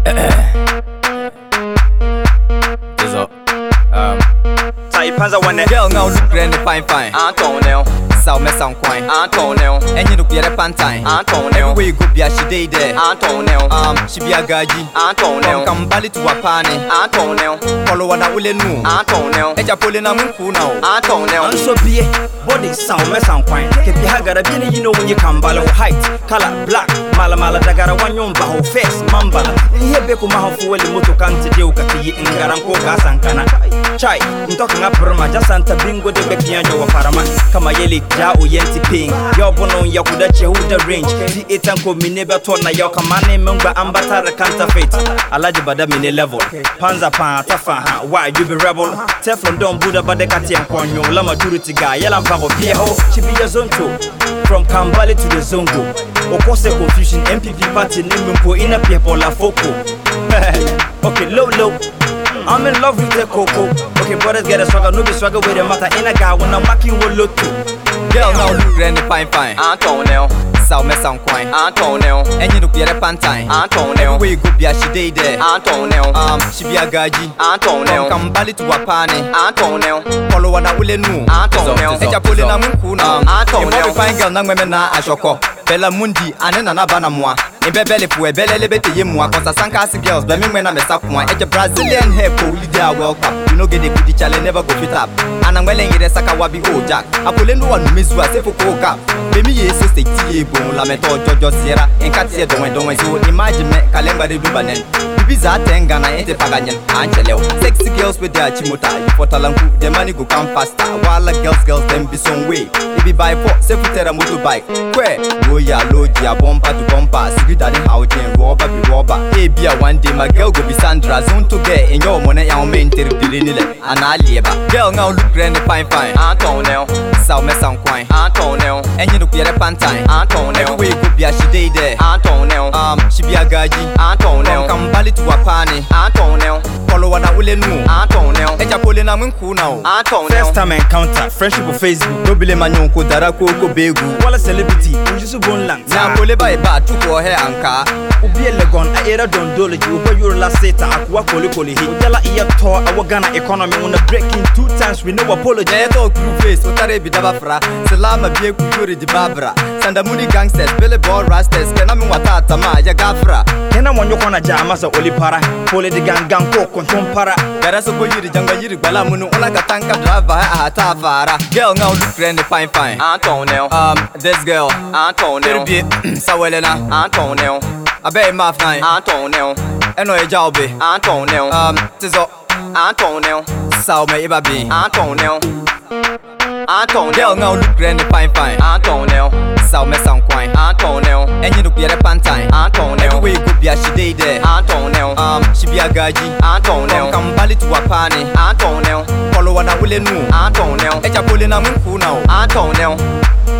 Is Panza one girl now look grand fine. Antonio. So me sound quine. Antonio. And you look at a pantine. Antonio. Everywhere you go be a she day there. Antonio. She be a gaji. Antonio. Come bally to a pani. Antonio. Follow what I will know. Antonio. Eja pulling a moon now. Antonio. And so be body sound me sound quine. If you have got a bini, you know when you come balo height, color black, mala dagara one yon baho face, mambala. Here beku maho fuel moto kanti de ukati in garanko gasankana. Chai, I'm talking up Burma, just Santa Bingo de Bekiano of Parama, Kama Yeli, Ja Oyenti Ping, Yobono Yakuda Chehuda range, the Etanko Mineba Tona Yoka Mane Munga Ambata counterfeit, Alaji Badamine level, Panza Pan, Tafa, why you be rebel, Teflon Don Buddha Badekati and Ponyo, Lama Turiti guy, Yelam Pavo Pieho, she be a zonto, from Kambali to the Zongo, Okose confusion, MPP party, Nimumpo, Inner People, La Foco. Okay, low. I'm in love with the cocoa. Okay, brothers get a struggle, no be struggle with the matter. In a guy when I'm walking with look to. Girl now look grand fine. Antonio. So me sound quine. Antonio. And you look at a pantine. Antonio. Everywhere you go be a she day there. Antonio. She be a gaji. Antonio. Come bally to a pani. Antonio. Follow what I will know. Antonio. Eja pulling a moon now. Antonio. Fine girl na women na ashoko. Bella Mundi anena na bana moa. Ebebele pu ebele bete yemwa cause sankasi girls be me na me sap one. Eja Brazilian hair po leader World Cup. You know get the good challenge never go fit up. Anangwele ngire saka wabi o jack. Apolendo wa numezu asefo ko cap. Be me ye so stay tie bon la meto jojo sierra. Enkatie don so imagine me kalemba de dubanen. Bibiza tenga na ente paganyen anchelew. Sexy girls with their chimota. You for talanku the money go come faster. While girls them be some way. They be by four sefutera motorbike. Kwe Loya, bumper to bumper. Sigida de housing, rubber be rubber. Hey, be a one day, my girl go be Sandra. Zone to get in your money, I'll maintain the renile. And I live. Girl now look grand fine. Antonio. So me sound quine. Antonio. And you look at a pantine. Antonio. Everywhere you go be a she day there. Antonio. She be a gaji. Antonio. Come bally to a pani. Antonio. Follow what I will know. Antonio. Eja pulling a moon now. First Antonio. time encounter, friendship on Facebook. No bile manyon ko darako ko begu. Wala celebrity, ujisu bonland. Na pole ba eba tuko he anka. Ubi elegon a era dondology. Uba yura seta akwa koli hit. Ujala iya to our Ghana economy on a breaking 2 times with no apology. Jeto crew face utare bidabafra. Selama bie kuyuri di babra. Sandamuni gangsters, Billy Ball Rastas. Kenami watata ma ya gafra. Kena wanyo kona jama sa oli para. Pole di gang ko konton para. Gara so yiri janga yiri bala munu una katanka driver ahata fara. Girl now look grand fine. Antonio. This girl. Antonio. Terbi sawelena. Antonio. Abe maf nine. Antonio. Eno ejaobe. Antonio. Tizo. Antonio. Saw me ibabi. Antonio. Antonio. Girl now look grand fine. Antonio. Saw me sound quine. Antonio. And you look at a pantine. Antonio. Everywhere you go be a she day there. Antonio. She be a gaji. Antonio. Come bally to a pani. Antonio. Follow what I will know. Antonio. Eja pulling a moon now. Antonio.